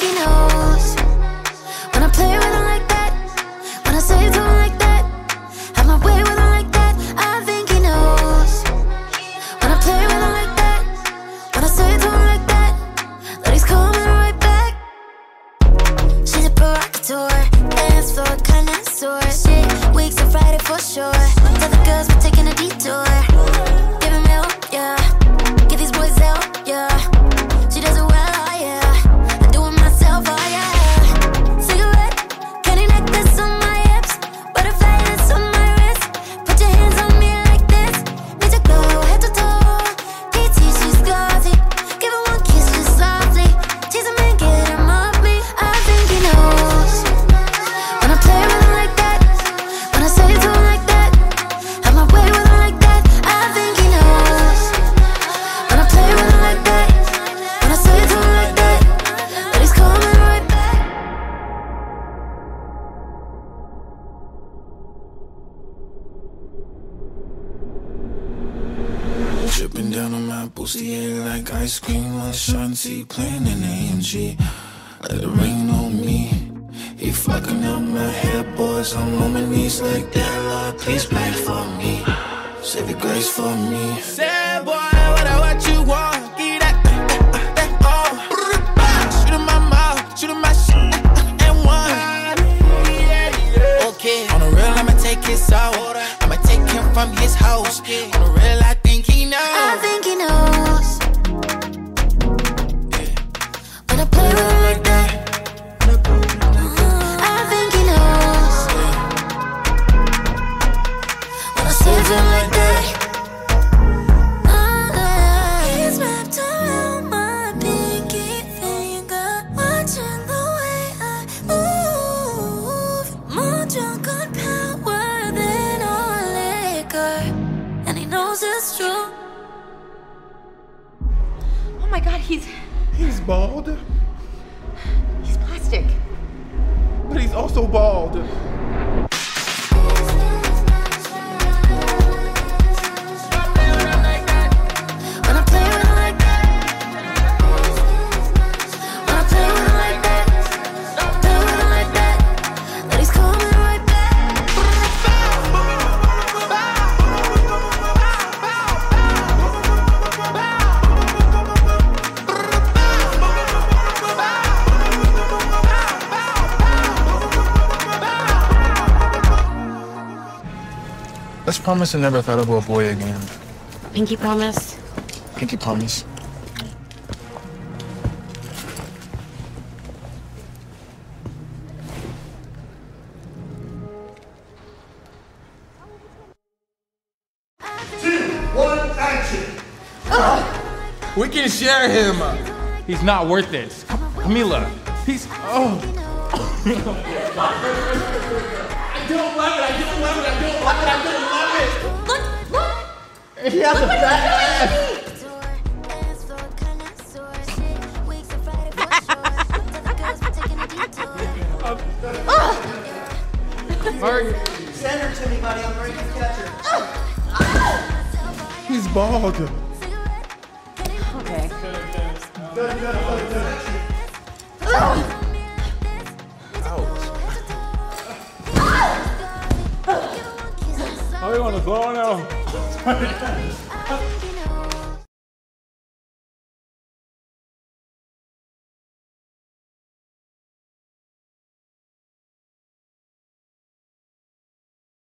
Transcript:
he knows. When I play with him like that, when I say to him like that, have my way with him like that, I think he knows. When I play with him like that, when I say to him like that, that he's coming right back. She's a provocateur, dance floor connoisseur. Shit, weeks on Friday for sure. Tell the girls we're taking a detour. Give him help, yeah. Get these boys out, yeah. She does it well, oh yeah. I do it myself, oh yeah. Cigarette, candy necklace on my hips, butterfly that's on my wrist. Put your hands on me like this. Need to go head to toe. PT, she's gauzy. Give her one kiss just softly. Tease him and get him off me. I think he knows. When I play with him like that, when I say to him like that, have my way with him like that, I think he knows. When I play with him like that, when I say to him like that, that he's coming right back. Dripping down on my bustier like ice cream on Shanti, playing in AMG. Let it rain on me. He fucking up my hair, boys. I'm on my knees like that. Lord, please pray for me. Save your grace for me. Say, boy, what you want? Give that, oh. Shoot in my mouth, shoot in my shit, and one. Okay, on the real, I'ma take his out. I'ma take him from his house. On the real, I think he knows. I think he knows. When I play with him like that, I think he knows. When I say to him like that, he's wrapped around my pinky finger, watching the way I move. More drunk on power than on liquor, and he knows it's true. Oh my God, he's bald, plastic. but he's also bald. When I play with him like that, when I play with him like that, play with him like that, that he's coming right back. Let's promise I never thought about a boy again. Pinky promise. Pinky promise. We can share him. He's not worth it. Camila, he's. Oh. I don't love it. I don't love it. I don't love it. I don't love it. Look! He has a fat ass. Send her to me, buddy. I'm ready to catch her. He's bald. Okay. How you wanna go now?